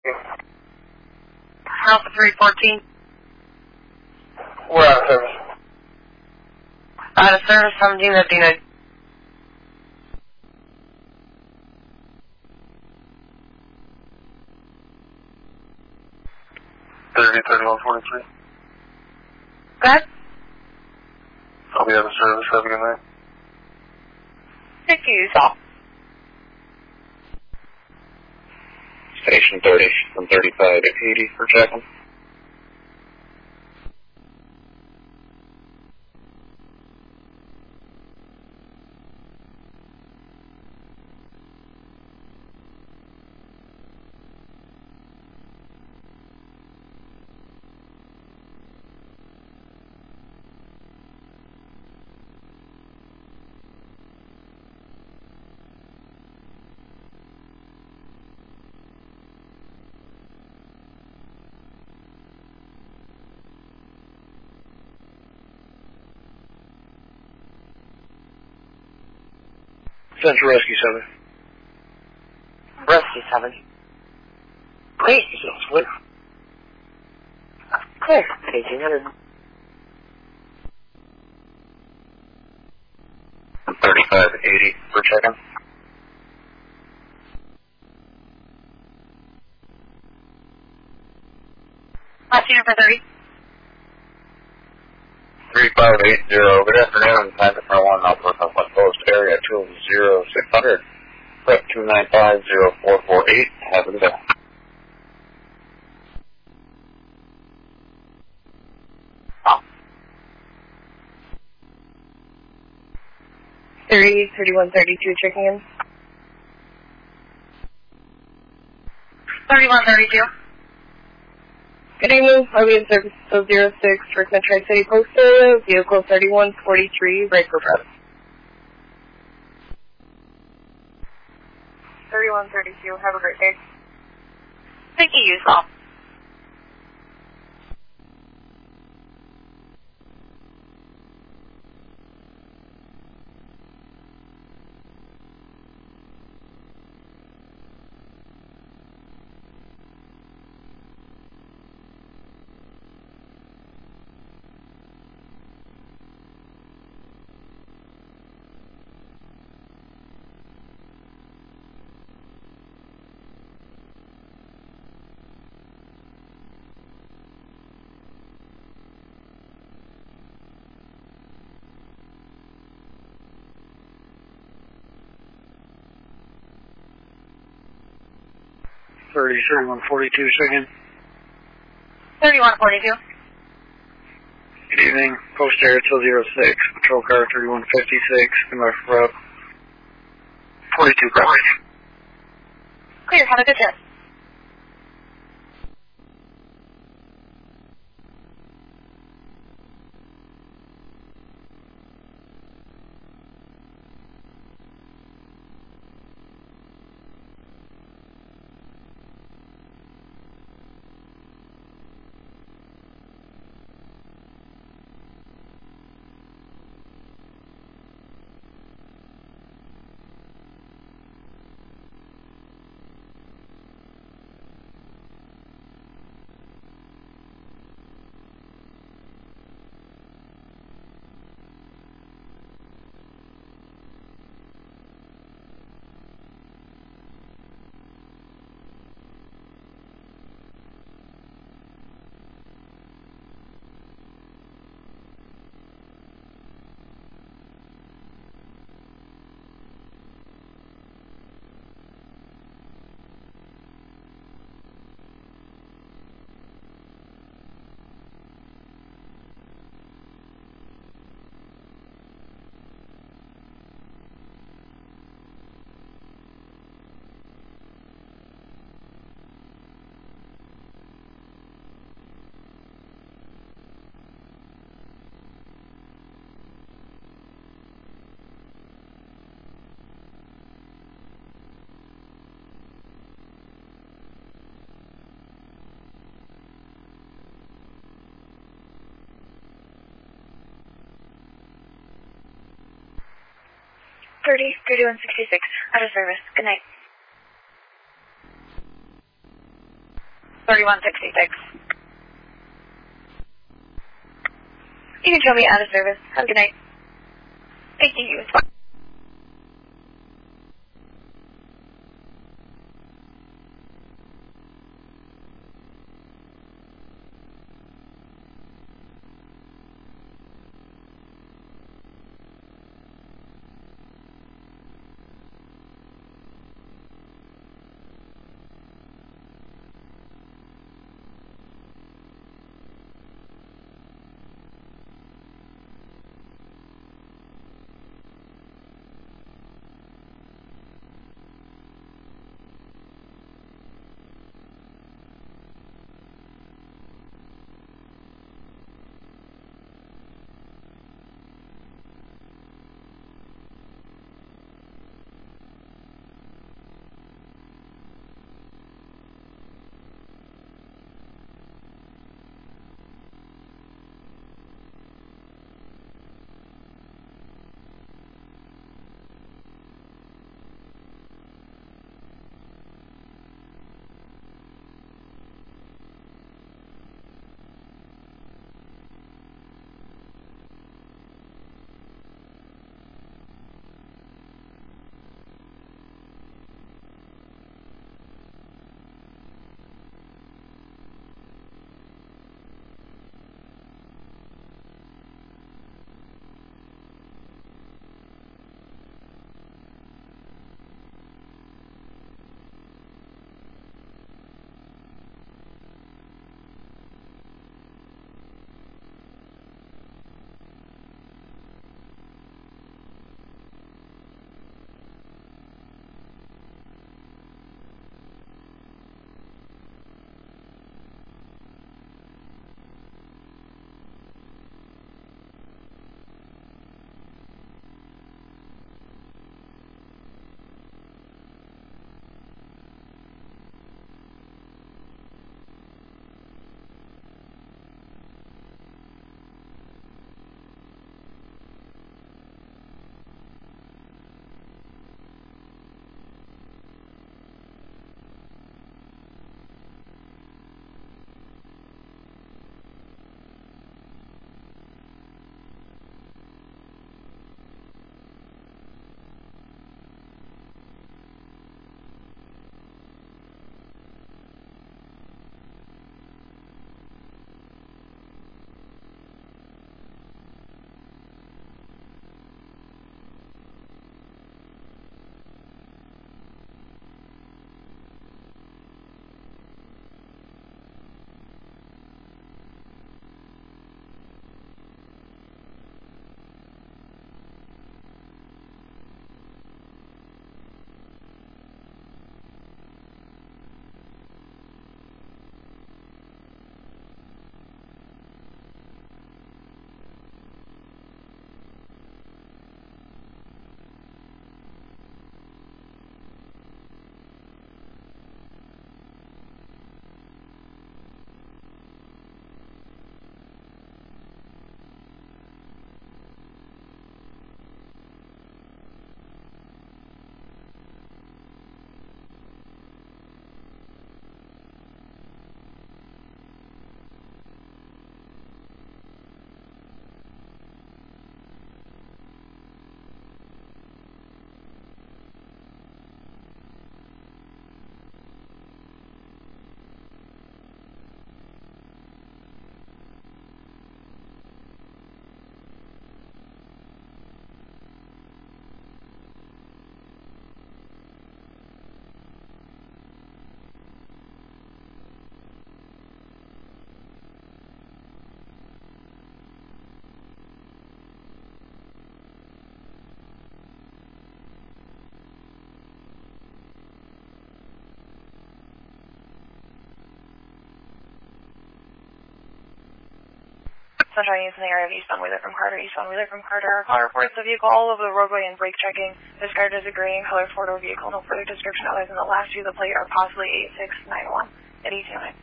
Alpha 314. We're out of service. Out of service, 1759. $30-31-43. Go ahead. I'll be out of service. Have a good night. Thank you, Saul. Station 30 from 35 to 80 for checking. Central Rescue 7. Rescue 7. Great. Split. Clear. 1800. 35 to 80 for checking. Last unit for 30. 3580, good afternoon. Time to front one, Northwest Southwest Coast area 20600. Prep 2950448. Have a good day. Oh. 3132 checking in. 3132. Good evening. I'll be in service till 06 Rickman Tri-City Post area, vehicle 3143, right for prep. 3132, have a great day. Thank you, Saul. $30-31-42 second. 3142. Good evening. Post area till 06. Patrol car 3156. Conduct for 42 prep. Clear. Have a good day. $30-3166, out of service. Good night. 3166. You can show me out of service. Have a good night. Thank you. Sunshine News in the area of eastbound Wheeler from Carter, eastbound Wheeler from Carter. Car reports the vehicle all over the roadway and brake checking. Described as a gray and color four-door vehicle. No further description other than the last two of the plate are possibly 8691 at 829.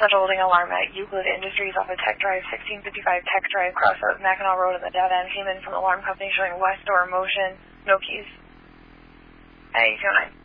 Central holding alarm at Euclid Industries off of Tech Drive, 1655 Tech Drive, crossroads Mackinac Road in the data and came in from the alarm company showing west door motion, no keys. Hey, 209.